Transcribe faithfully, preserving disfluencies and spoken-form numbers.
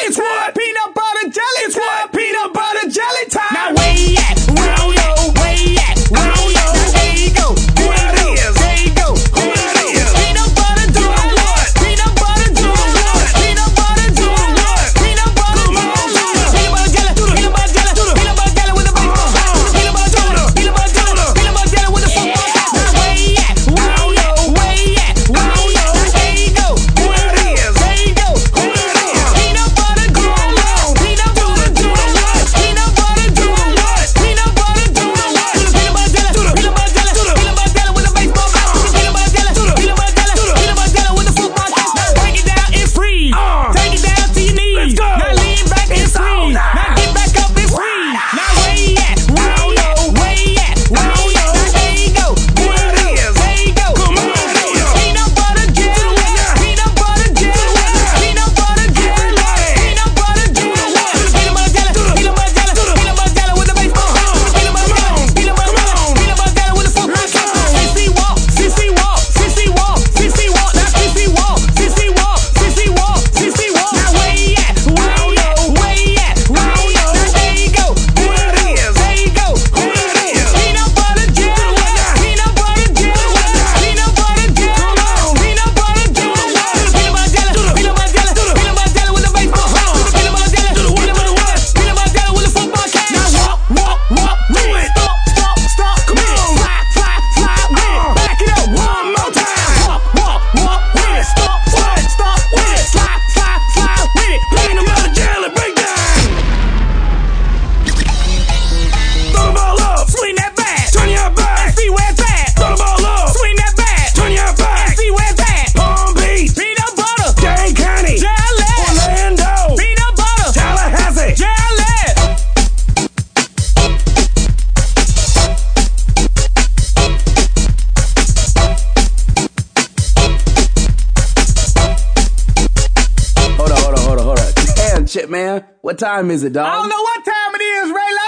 It's what? Peanut butter jelly It's time. what? Peanut butter jelly time. Now where you at? Where you at? Where you at? Where you at? Now there you go. Who that is? There you go. Who that is? Peanut butter Doing what? Peanut butter Doing what? Peanut butter Doing what? Peanut butter Come on, Luda. Peanut butter jelly. Peanut butter jelly. Peanut butter jelly with the baseball bat. Peanut butter jelly. Peanut butter jelly. Peanut butter jelly with the football bat. Now where you at? Where you at? Where you at? Where you at? Now there you go. Who that is? There you go. Who that is? Peanut butter jelly. Peanut butter jelly. Peanut butter jelly. Peanut butter jelly. Peanut butter jelly. Peanut butter jelly. Peanut butter jelly with the baseball bat. Peanut butter jelly. Peanut butter jelly. Peanut butter jelly with the football bat. Now break it down and freeze. Uh. Take it down to your knees. Let's go. Now lean back and It's on freeze. now. Now get back up and freeze. Now where you at? Where you at? Where you at? Where you at? Now there you go. Who that is? There you go. Come on, Luda. Peanut butter jelly. Peanut butter jelly. Peanut butter jelly. Peanut butter jelly. Peanut butter jelly. Peanut butter jelly. Peanut butter jelly with the baseball bat. Peanut butter jelly. Peanut butter jelly. Peanut butter jelly with the football cap. Sissy walk. Sissy walk. Sissy walk. Sissy walk. Now Sissy walk. Sissy walk. Sissy walk. Sissy walk. Now where you at? Where you at? Where you at? Where you at? Now there you go. Who that is? There you go. Who that is? Peanut butter jelly. Peanut butter jelly. Peanut butter jelly. Peanut butter jelly. Peanut butter jelly. Peanut butter jelly. Peanut butter jelly with the baseball bat. Peanut butter jelly. Peanut butter jelly. Peanut butter jelly with the football cap. Now walk, walk, walk with it. Stop, stop, stop. Come on. Fly, fly, fly with it. Back it up. One more time. Walk, walk, walk with it. Stop, stop, stop with it. Slide, slide, slide with it. Peanut butter jelly breakdown. Throw the ball up. Swing that bat. Turn your back. See where it's at. Throw the ball up. Swing that bat. Turn your back. See where it's at. Palm Beach. Peanut butter. Dane County. Jelly. Orlando. Peanut butter. Tallahassee. Jelly. Hold on, hold on, hold on, hold on. Damn, Chip, man. What time is it, dog? I don't know what time it is, Ray.